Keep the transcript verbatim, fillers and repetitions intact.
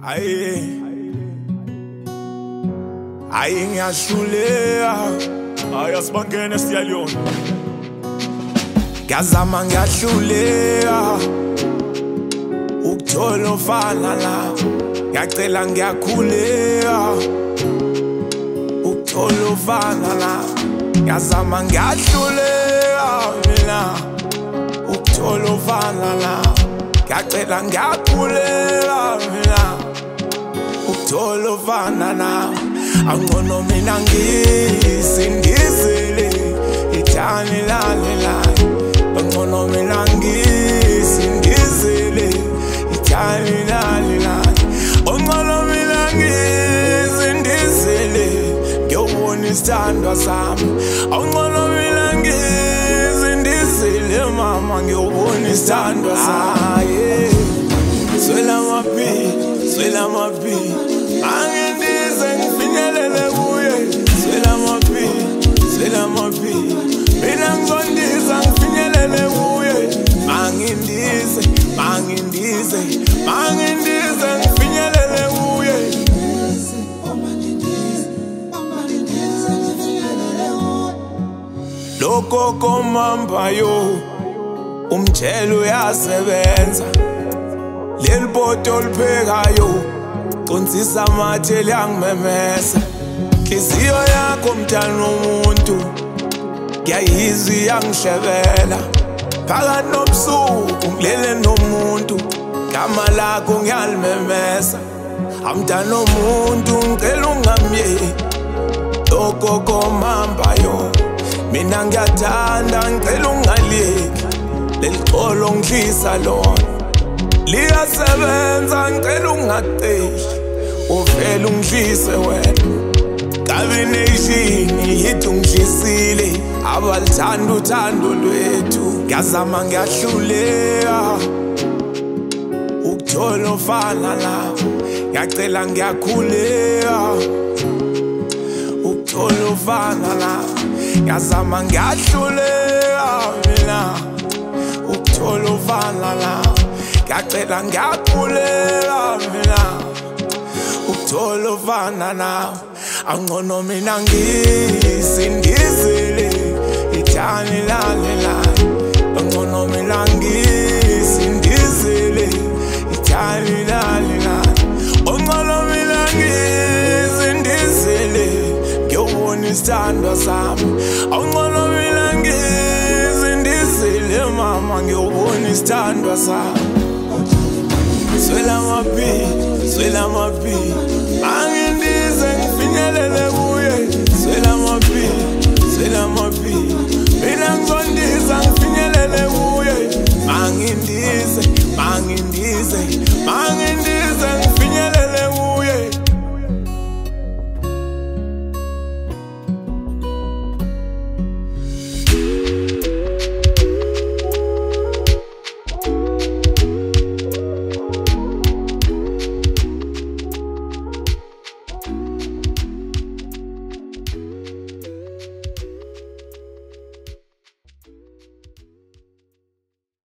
Aye, aye ngiyashuleka, Hayi asibangene siyaliyona. ngiyazama ngiyahluleka ukuthola ofana la, ngiyacela ngiyakhuleka ukuthola ofana la, ngiyazama ngiyahluleka mina ukuthola ofana la, ngiyacela ngiyakhuleka mina ukuthola ofana la. Angcono mina ngisindizile ithani lalela, angcono mina ngisindizile ithani lalela, angcono mina ngisindizile ngiyobona isithandwa sami, angcono mina ngisindizile mama ngiyobona isithandwa sami. Swela maphili, swela maphili, angendize ngifinyelele kuye. Swela maphili, swela maphili, mina ngizondiza ngifinyelele kuye. Mangindize, mangindize, mangindize ngifinyelele kuye. Lokho komamba yo, umtshelo uyasebenza. Leli poto liphekayo qonsisa amathe liyangimemesa, inhliziyo yakho mntana womuntu ngiyayizwa iyangihlebela, phakathi nobusuku ngilele nomuntu igama lakho ngiyalimemesa. Amntana womuntu ngicela ungamyeki lokho komambayo, mina ngiyathanda ngicela ungaliyeki leli xolo ngidlisa lona, liyasebenza ngicela ungaqeshi uvele ungidlise wena. Combination yithi ungidlisile, abalithanda uthando lwethu. Ngiyazama ngiyahluleka ukuthola ofana la, ngiyacela ngiyakhuleka ukuthola ofana la, ngiyazama ngiyahluleka mina ukuthola ofana la, ngiyacela ngiyakhuleka mina ukuthola ofana nawe. Angcono mina ngisindizile ithani lalela, angcono mina ngisindizile ithani lalela, angcono mina ngisindizile ngiyobona isithandwa sami, angcono mina ngisindizile mama ngiyobona isithandwa sami. Swela maphili, swela maphili,